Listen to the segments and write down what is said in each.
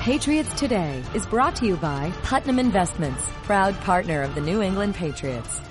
Patriots Today is brought to you by Putnam Investments, proud partner of the New England Patriots.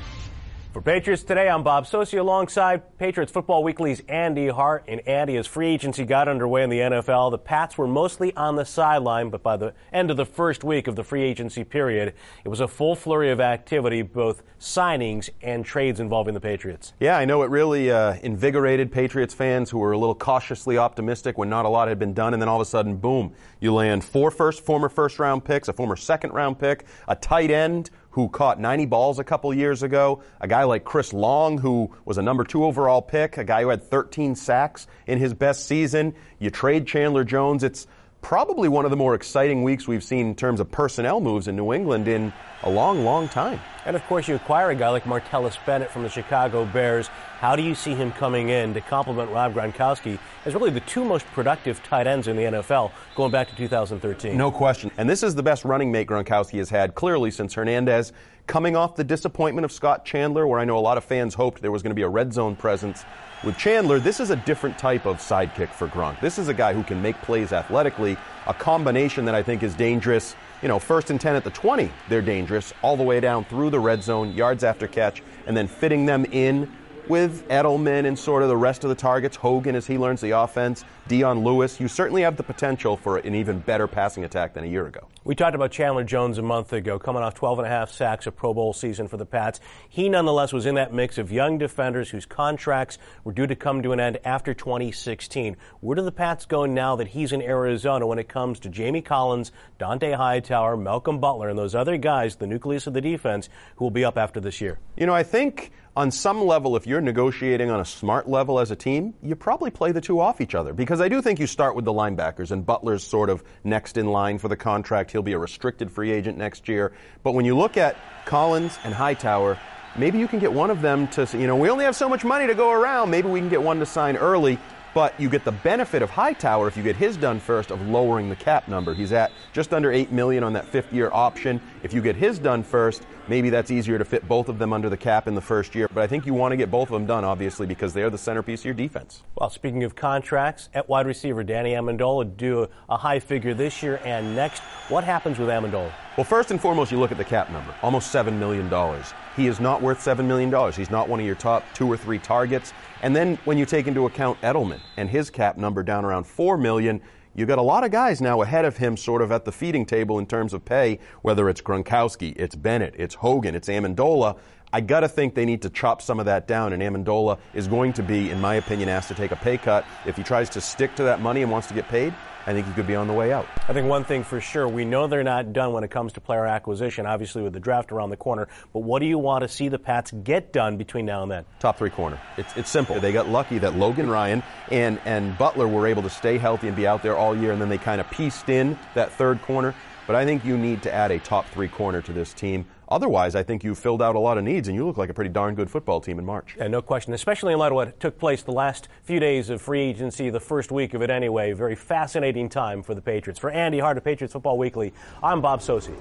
For Patriots Today, I'm Bob Socci alongside Patriots Football Weekly's Andy Hart. And Andy, as free agency got underway in the NFL, the Pats were mostly on the sideline, but by the end of the first week of the free agency period, it was a full flurry of activity, both signings and trades involving the Patriots. Yeah, I know it really invigorated Patriots fans who were a little cautiously optimistic when not a lot had been done, and then all of a sudden, boom, you land four former first-round picks, a former second-round pick, a tight end who caught 90 balls a couple years ago, a guy like Chris Long, who was a number 2 overall pick, a guy who had 13 sacks in his best season. You trade Chandler Jones. It's probably one of the more exciting weeks we've seen in terms of personnel moves in New England in a long, long time. And, of course, you acquire a guy like Martellus Bennett from the Chicago Bears. How do you see him coming in to complement Rob Gronkowski as really the two most productive tight ends in the NFL going back to 2013? No question. And this is the best running mate Gronkowski has had, clearly, since Hernandez. Coming off the disappointment of Scott Chandler, where I know a lot of fans hoped there was going to be a red zone presence. With Chandler, this is a different type of sidekick for Gronk. This is a guy who can make plays athletically, a combination that I think is dangerous. You know, 1st and 10 at the 20, they're dangerous, all the way down through the red zone, yards after catch, and then fitting them in with Edelman and sort of the rest of the targets, Hogan as he learns the offense, Dion Lewis. You certainly have the potential for an even better passing attack than a year ago. We talked about Chandler Jones a month ago, coming off 12.5 sacks, a Pro Bowl season for the Pats. He nonetheless was in that mix of young defenders whose contracts were due to come to an end after 2016. Where do the Pats go now that he's in Arizona when it comes to Jamie Collins, Dante Hightower, Malcolm Butler, and those other guys, the nucleus of the defense, who will be up after this year? You know, I think on some level, if you're negotiating on a smart level as a team, you probably play the two off each other. Because I do think you start with the linebackers, and Butler's sort of next in line for the contract. He'll be a restricted free agent next year. But when you look at Collins and Hightower, maybe you can get one of them to, we only have so much money to go around. Maybe we can get one to sign early. But you get the benefit of Hightower, if you get his done first, of lowering the cap number. He's at just under $8 million on that 5th-year option. If you get his done first, maybe that's easier to fit both of them under the cap in the first year. But I think you want to get both of them done, obviously, because they're the centerpiece of your defense. Well, speaking of contracts, at wide receiver, Danny Amendola due a high figure this year and next. What happens with Amendola? Well, first and foremost, you look at the cap number, almost $7 million. He is not worth $7 million. He's not one of your top 2 or 3 targets. And then when you take into account Edelman and his cap number down around $4 million, you've got a lot of guys now ahead of him sort of at the feeding table in terms of pay, whether it's Gronkowski, it's Bennett, it's Hogan, it's Amendola. I got to think they need to chop some of that down, and Amendola is going to be, in my opinion, asked to take a pay cut. If he tries to stick to that money and wants to get paid, I think he could be on the way out. I think one thing for sure, we know they're not done when it comes to player acquisition, obviously with the draft around the corner, but what do you want to see the Pats get done between now and then? Top 3 corner. It's simple. They got lucky that Logan Ryan and Butler were able to stay healthy and be out there all year, and then they kind of pieced in that 3rd corner. But I think you need to add a top 3 corner to this team. Otherwise, I think you filled out a lot of needs, and you look like a pretty darn good football team in March. Yeah, no question, especially in light of what took place the last few days of free agency, the first week of it anyway. Very fascinating time for the Patriots. For Andy Hart of Patriots Football Weekly, I'm Bob Socci.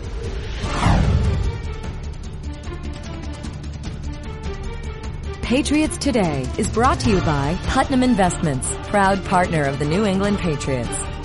Patriots Today is brought to you by Putnam Investments, proud partner of the New England Patriots.